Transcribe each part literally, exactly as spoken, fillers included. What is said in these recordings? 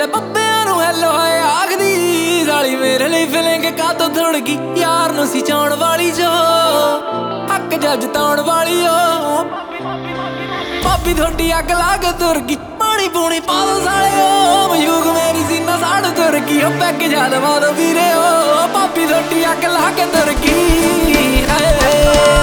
ਬੱਬਿਆਂ ਨੂੰ ਹੈਲੋ ਹਾਏ ਆਖਦੀ ਸਾਲੀ ਮੇਰੇ ਲਈ ਫੀਲਿੰਗ ਕਾਤੋਂ ਥੁੜ ਗਈ ਯਾਰ ਨੂੰ ਸੀ ਚਾਉਣ ਵਾਲੀ ਜੋ ਹੱਕ ਜੱਜ ਤਾਉਣ ਵਾਲੀ ਓ ਭਾਬੀ ਤੁਹਾਡੀ ਅੱਗ ਲਾ ਕੇ ਤੁਰ ਗਈ ਪਾਣੀ ਪੂਣੀ ਪਾ ਦੋ ਸਾਲਿਓ ਮਯੂਗ ਮੇਰੀ ਸੀਨਾ ਸਾੜ ਤੁਰ ਗਈ ਉਹ ਪੈਗ ਜਾ ਲਵਾ ਦੋ ਵੀਰੇ ਓ ਭਾਬੀ ਤੁਹਾਡੀ ਅੱਗ ਲਾ ਕੇ ਤੁਰ ਗਈ ਹਾਏ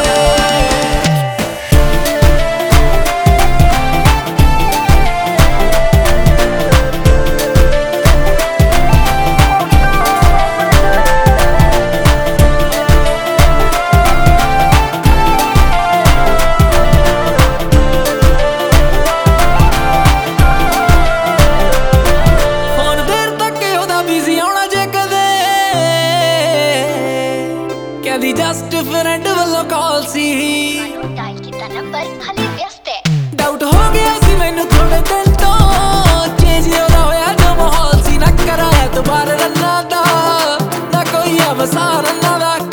कहती जस्ट फ्रेंड वालों कॉल सी डायल कीता नंबर हाले व्यस्त है डाउट हो गया सी मैनू थोड़े दिन तो चेंज होदा होया जो माहौल सी ना कराया दोबारा रन्ना दा ना कोई अवसार रन्ना दा